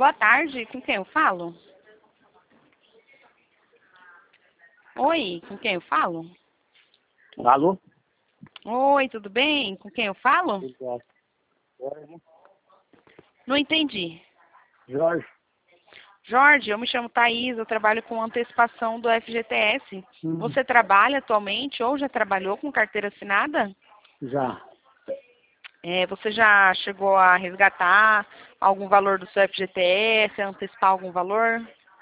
Boa tarde, com quem eu falo? Oi, com quem eu falo? Alô? Oi, tudo bem? Com quem eu falo? Jorge. Não entendi. Jorge. Jorge, eu me chamo Thaís, eu trabalho com antecipação do FGTS. Você trabalha atualmente ou já trabalhou com carteira assinada? Já. Você já chegou a resgatar algum valor do seu FGTS, antecipar algum valor?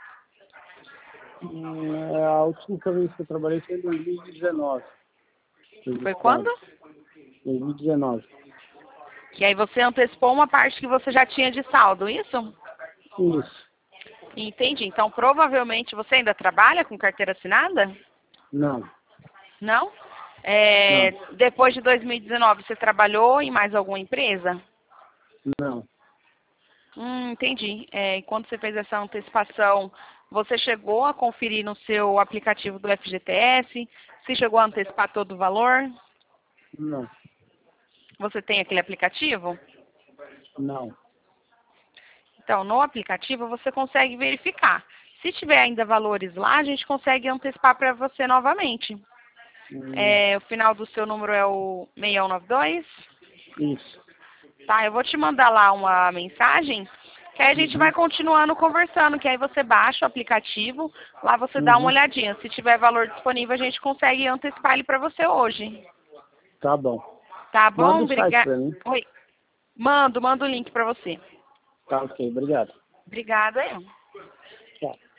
A última vez que eu trabalhei foi em 2019. Foi quando? 2019. Que aí você antecipou uma parte que você já tinha de saldo, isso? Isso. Entendi. Então, provavelmente, você ainda trabalha com carteira assinada? Não. Não? Não. Depois de 2019, você trabalhou em mais alguma empresa? Não. Entendi. E quando você fez essa antecipação, você chegou a conferir no seu aplicativo do FGTS? Se chegou a antecipar todo o valor? Não. Você tem aquele aplicativo? Não. Então, no aplicativo você consegue verificar. Se tiver ainda valores lá, a gente consegue antecipar para você novamente. O final do seu número é o 6192? Isso. Tá, eu vou te mandar lá uma mensagem, que aí a gente vai continuando conversando, que aí você baixa o aplicativo, lá você dá uma olhadinha. Se tiver valor disponível, a gente consegue antecipar ele para você hoje. Tá bom. Tá bom? Manda o site Obrigada. pra mim. Oi. Mando o link para você. Tá ok, obrigado. Obrigada. Tchau.